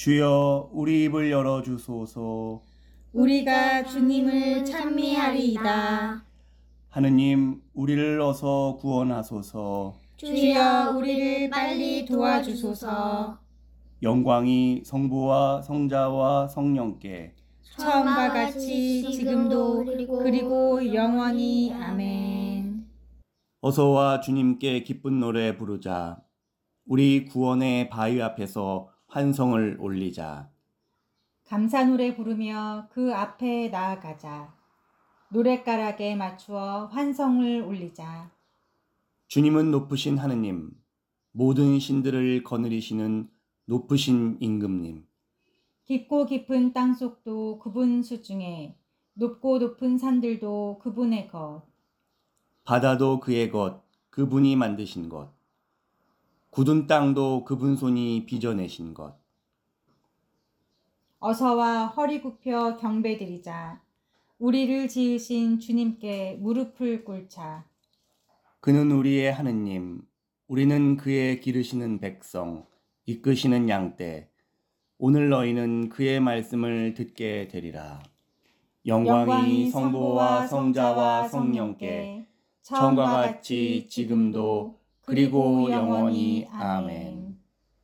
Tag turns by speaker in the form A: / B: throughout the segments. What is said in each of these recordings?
A: 주여 우리 입을 열어주소서.
B: 우리가 주님을 찬미하리이다.
A: 하느님 우리를 어서 구원하소서.
B: 주여 우리를 빨리 도와주소서.
A: 영광이 성부와 성자와 성령께
B: 처음과 같이 지금도 그리고 영원히 아멘.
A: 어서와 주님께 기쁜 노래 부르자. 우리 구원의 바위 앞에서 환성을 올리자.
C: 감사 노래 부르며 그 앞에 나아가자. 노랫가락에 맞추어 환성을 올리자.
A: 주님은 높으신 하느님, 모든 신들을 거느리시는 높으신 임금님.
C: 깊고 깊은 땅속도 그분 수중에, 높고 높은 산들도 그분의 것.
A: 바다도 그의 것, 그분이 만드신 것. 굳은 땅도 그분 손이 빚어내신 것.
C: 어서와 허리 굽혀 경배드리자. 우리를 지으신 주님께 무릎을 꿇자.
A: 그는 우리의 하느님, 우리는 그의 기르시는 백성, 이끄시는 양떼. 오늘 너희는 그의 말씀을 듣게 되리라. 영광이 성부와 성자와 성령께 처음과 같이 지금도 그리고 영원히 아멘.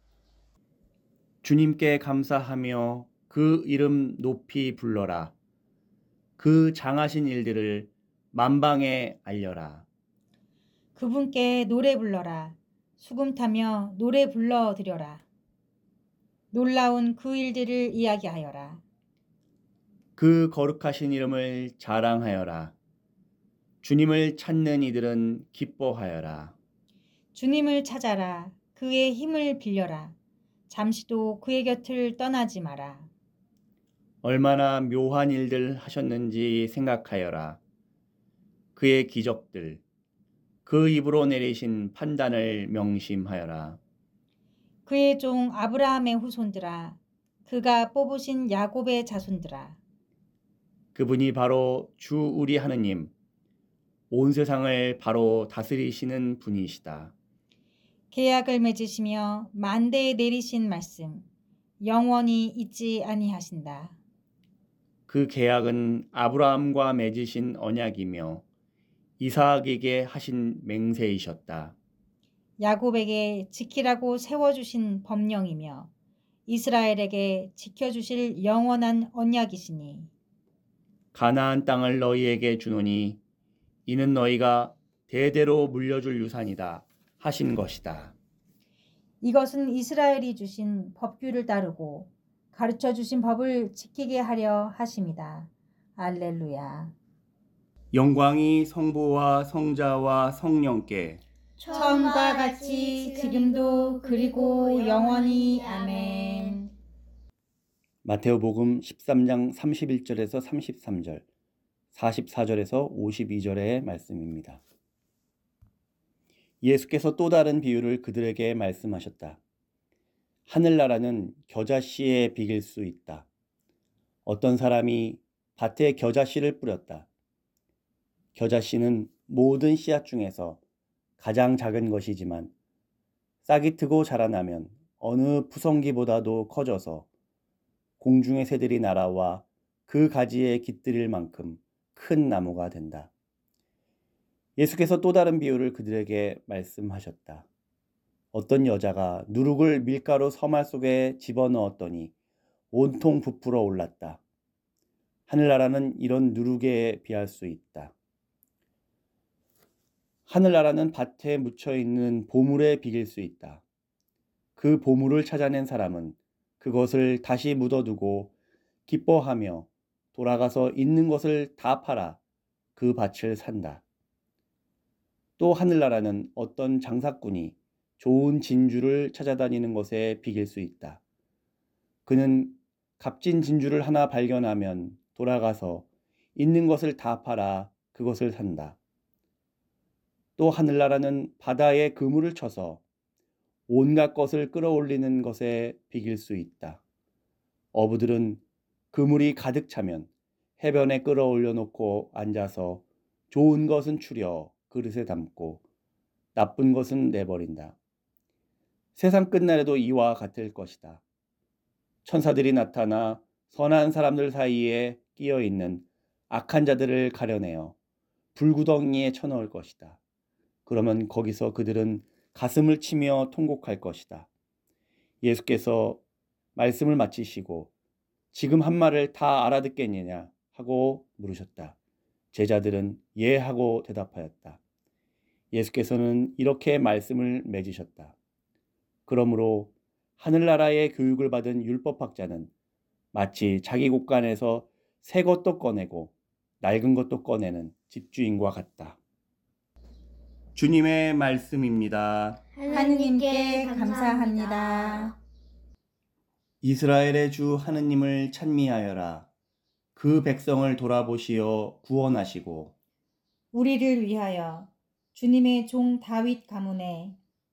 A: 주님께 감사하며 그 이름 높이 불러라. 그 장하신 일들을 만방에 알려라.
C: 그분께 노래 불러라. 수금 타며 노래 불러드려라. 놀라운 그 일들을 이야기하여라.
A: 그 거룩하신 이름을 자랑하여라. 주님을 찾는 이들은 기뻐하여라.
C: 주님을 찾아라. 그의 힘을 빌려라. 잠시도 그의 곁을 떠나지 마라.
A: 얼마나 묘한 일들 하셨는지 생각하여라. 그의 기적들, 그 입으로 내리신 판단을 명심하여라.
C: 그의 종 아브라함의 후손들아, 그가 뽑으신 야곱의 자손들아.
A: 그분이 바로 주 우리 하느님, 온 세상을 바로 다스리시는 분이시다.
C: 계약을 맺으시며 만대에 내리신 말씀, 영원히 잊지 아니하신다.
A: 그 계약은 아브라함과 맺으신 언약이며 이삭에게 하신 맹세이셨다.
C: 야곱에게 지키라고 세워주신 법령이며 이스라엘에게 지켜주실 영원한 언약이시니
A: 가나안 땅을 너희에게 주노니 이는 너희가 대대로 물려줄 유산이다 하신 것이다.
C: 이것은 이스라엘이 주신 법규를 따르고 가르쳐 주신 법을 지키게 하려 하심이다. 알렐루야.
A: 영광이 성부와 성자와 성령께
B: 처음과 같이 지금도 그리고 영원히 아멘.
A: 마테오복음 13장 31절에서 33절, 44절에서 52절의 말씀입니다. 예수께서 또 다른 비유를 그들에게 말씀하셨다. 하늘나라는 겨자씨에 비길 수 있다. 어떤 사람이 밭에 겨자씨를 뿌렸다. 겨자씨는 모든 씨앗 중에서 가장 작은 것이지만 싹이 트고 자라나면 어느 푸성기보다도 커져서 공중의 새들이 날아와 그 가지에 깃들일 만큼 큰 나무가 된다. 예수께서 또 다른 비유를 그들에게 말씀하셨다. 어떤 여자가 누룩을 밀가루 서말 속에 집어넣었더니 온통 부풀어 올랐다. 하늘나라는 이런 누룩에 비할 수 있다. 하늘나라는 밭에 묻혀있는 보물에 비길 수 있다. 그 보물을 찾아낸 사람은 그것을 다시 묻어두고 기뻐하며 돌아가서 있는 것을 다 팔아 그 밭을 산다. 또 하늘나라는 어떤 장사꾼이 좋은 진주를 찾아다니는 것에 비길 수 있다. 그는 값진 진주를 하나 발견하면 돌아가서 있는 것을 다 팔아 그것을 산다. 또 하늘나라는 바다에 그물을 쳐서 온갖 것을 끌어올리는 것에 비길 수 있다. 어부들은 그물이 가득 차면 해변에 끌어올려 놓고 앉아서 좋은 것은 추려 그릇에 담고 나쁜 것은 내버린다. 세상 끝날에도 이와 같을 것이다. 천사들이 나타나 선한 사람들 사이에 끼어 있는 악한 자들을 가려내어 불구덩이에 쳐넣을 것이다. 그러면 거기서 그들은 가슴을 치며 통곡할 것이다. 예수께서 말씀을 마치시고 지금 한 말을 다 알아듣겠느냐 하고 물으셨다. 제자들은 예 하고 대답하였다. 예수께서는 이렇게 말씀을 맺으셨다. 그러므로 하늘나라의 교육을 받은 율법학자는 마치 자기 곳간에서 새 것도 꺼내고 낡은 것도 꺼내는 집주인과 같다. 주님의 말씀입니다.
B: 하느님께 감사합니다.
A: 이스라엘의 주 하느님을 찬미하여라. 그 백성을 돌아보시어 구원하시고
C: 우리를 위하여 주님의 종 다윗 가문에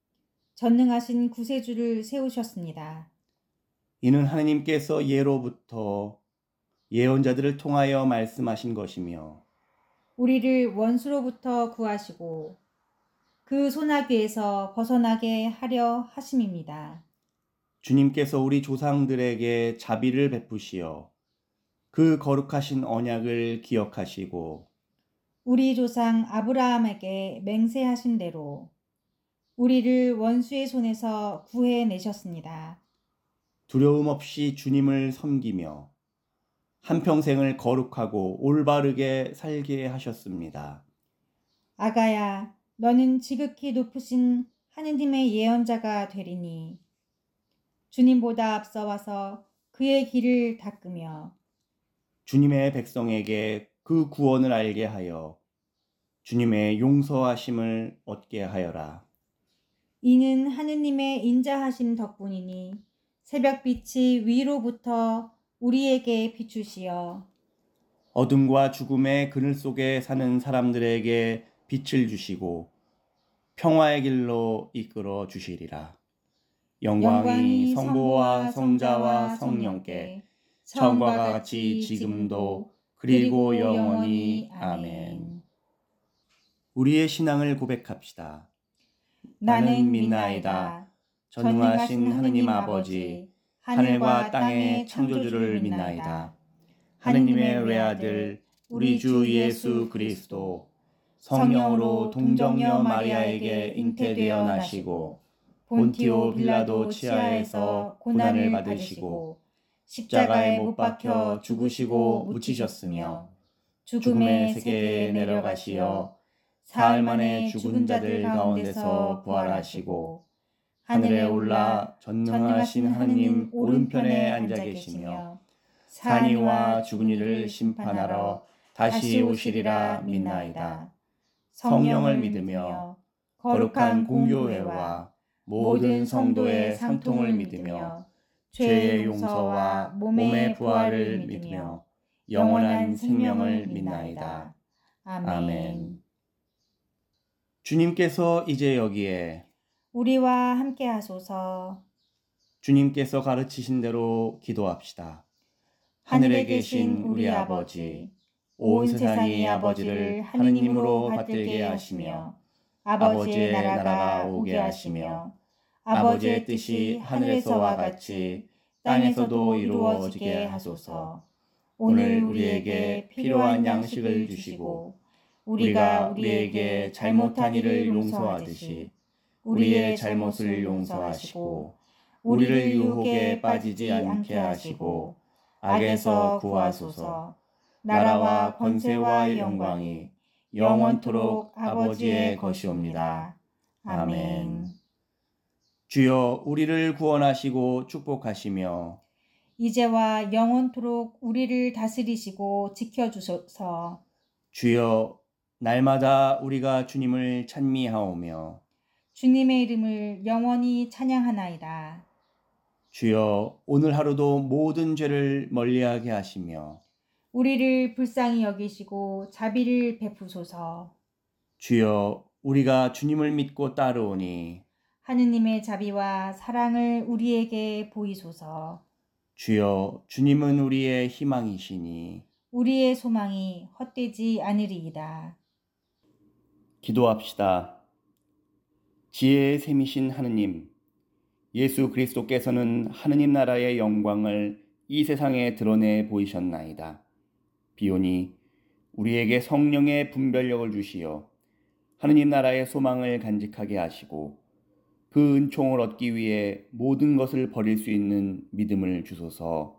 C: 전능하신 구세주를 세우셨습니다.
A: 이는 하느님께서 예로부터 예언자들을 통하여 말씀하신 것이며
C: 우리를 원수로부터 구하시고 그 소나귀에서 벗어나게 하려 하심입니다.
A: 주님께서 우리 조상들에게 자비를 베푸시어 그 거룩하신 언약을 기억하시고
C: 우리 조상 아브라함에게 맹세하신 대로 우리를 원수의 손에서 구해내셨습니다.
A: 두려움 없이 주님을 섬기며 한평생을 거룩하고 올바르게 살게 하셨습니다.
C: 아가야, 너는 지극히 높으신 하느님의 예언자가 되리니 주님보다 앞서와서 그의 길을 닦으며
A: 주님의 백성에게 그 구원을 알게 하여 주님의 용서하심을 얻게 하여라.
C: 이는 하느님의 인자하심 덕분이니 새벽빛이 위로부터 우리에게 비추시어
A: 어둠과 죽음의 그늘 속에 사는 사람들에게 빛을 주시고 평화의 길로 이끌어 주시리라. 영광이 성부와 성자와 성령께 처음과 같이 지금도 그리고 영원히 아멘. 우리의 신앙을 고백합시다.
C: 나는 믿나이다.
A: 전능하신 하느님 아버지, 하늘과 땅의 창조주를 믿나이다. 하느님의 외아들 우리 주 예수 그리스도 성령으로 동정녀 마리아에게 잉태되어 나시고 본티오 빌라도 치하에서 고난을 받으시고 십자가에 못 박혀 죽으시고 묻히셨으며 죽음의 세계에 내려가시어 사흘 만에 죽은 자들 가운데서 부활하시고 하늘에 올라 전능하신 하느님 오른편에 앉아 계시며 산이와 죽은 이를 심판하러 다시 오시리라 믿나이다. 성령을 믿으며 거룩한 공교회와 모든 성도의 상통을 믿으며 죄의 용서와 몸의 부활을 믿으며 영원한 생명을 믿나이다. 아멘. 주님께서 이제 여기에
C: 우리와 함께 하소서.
A: 주님께서 가르치신 대로 기도합시다. 하늘에 계신 우리 아버지, 온 세상의 아버지를 하느님으로 받들게 하시며 아버지의 나라가 오게 하시며 아버지의 뜻이 하늘에서와 같이 땅에서도 이루어지게 하소서. 오늘 우리에게 필요한 양식을 주시고 우리가 우리에게 잘못한 일을 용서하듯이 우리의 잘못을 용서하시고 우리를 유혹에 빠지지 않게 하시고 악에서 구하소서. 나라와 권세와 영광이 영원토록 아버지의 것이옵니다. 아멘. 주여 우리를 구원하시고 축복하시며
C: 이제와 영원토록 우리를 다스리시고 지켜주소서.
A: 주여 날마다 우리가 주님을 찬미하오며
C: 주님의 이름을 영원히 찬양하나이다.
A: 주여 오늘 하루도 모든 죄를 멀리하게 하시며
C: 우리를 불쌍히 여기시고 자비를 베푸소서.
A: 주여 우리가 주님을 믿고 따르오니
C: 하느님의 자비와 사랑을 우리에게 보이소서.
A: 주여 주님은 우리의 희망이시니
C: 우리의 소망이 헛되지 않으리이다.
A: 기도합시다. 지혜의 샘이신 하느님, 예수 그리스도께서는 하느님 나라의 영광을 이 세상에 드러내 보이셨나이다. 비오니 우리에게 성령의 분별력을 주시어 하느님 나라의 소망을 간직하게 하시고 그 은총을 얻기 위해 모든 것을 버릴 수 있는 믿음을 주소서.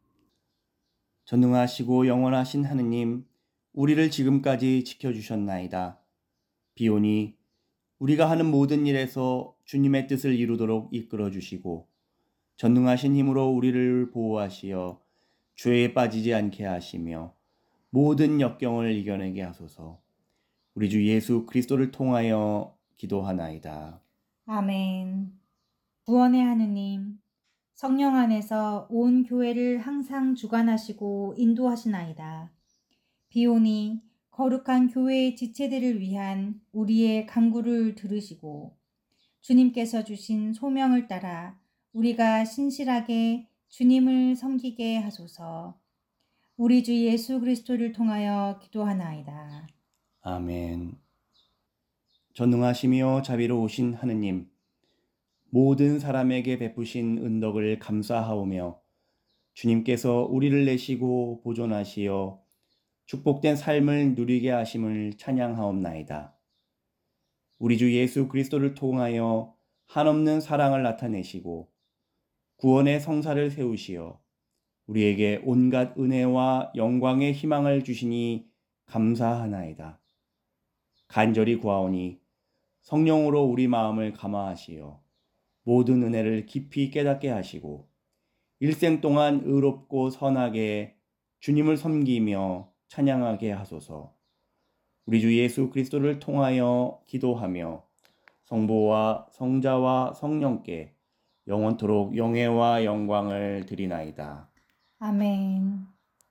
A: 전능하시고 영원하신 하느님, 우리를 지금까지 지켜주셨나이다. 비오니 우리가 하는 모든 일에서 주님의 뜻을 이루도록 이끌어 주시고 전능하신 힘으로 우리를 보호하시어 죄에 빠지지 않게 하시며 모든 역경을 이겨내게 하소서. 우리 주 예수 그리스도를 통하여 기도하나이다.
C: 아멘. 구원의 하느님, 성령 안에서 온 교회를 항상 주관하시고 인도하시나이다. 비오니 거룩한 교회의 지체들을 위한 우리의 간구를 들으시고 주님께서 주신 소명을 따라 우리가 신실하게 주님을 섬기게 하소서. 우리 주 예수 그리스도를 통하여 기도하나이다.
A: 아멘. 전능하시며 자비로우신 하느님, 모든 사람에게 베푸신 은덕을 감사하오며 주님께서 우리를 내시고 보존하시어 축복된 삶을 누리게 하심을 찬양하옵나이다. 우리 주 예수 그리스도를 통하여 한없는 사랑을 나타내시고 구원의 성사를 세우시어 우리에게 온갖 은혜와 영광의 희망을 주시니 감사하나이다. 간절히 구하오니 성령으로 우리 마음을 감화하시어 모든 은혜를 깊이 깨닫게 하시고 일생 동안 의롭고 선하게 주님을 섬기며 찬양하게 하소서. 우리 주 예수 그리스도를 통하여 기도하며 성부와 성자와 성령께 영원토록 영예와 영광을 드리나이다.
C: 아멘.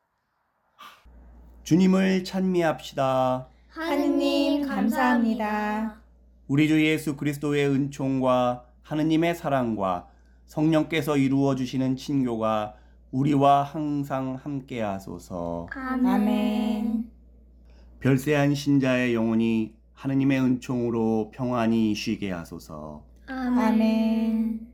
A: 주님을 찬미합시다.
B: 하느님 감사합니다.
A: 우리 주 예수 그리스도의 은총과 하느님의 사랑과 성령께서 이루어 주시는 친교가 우리와 항상 함께 하소서.
B: 아멘.
A: 별세한 신자의 영혼이 하느님의 은총으로 평안히 쉬게 하소서.
B: 아멘.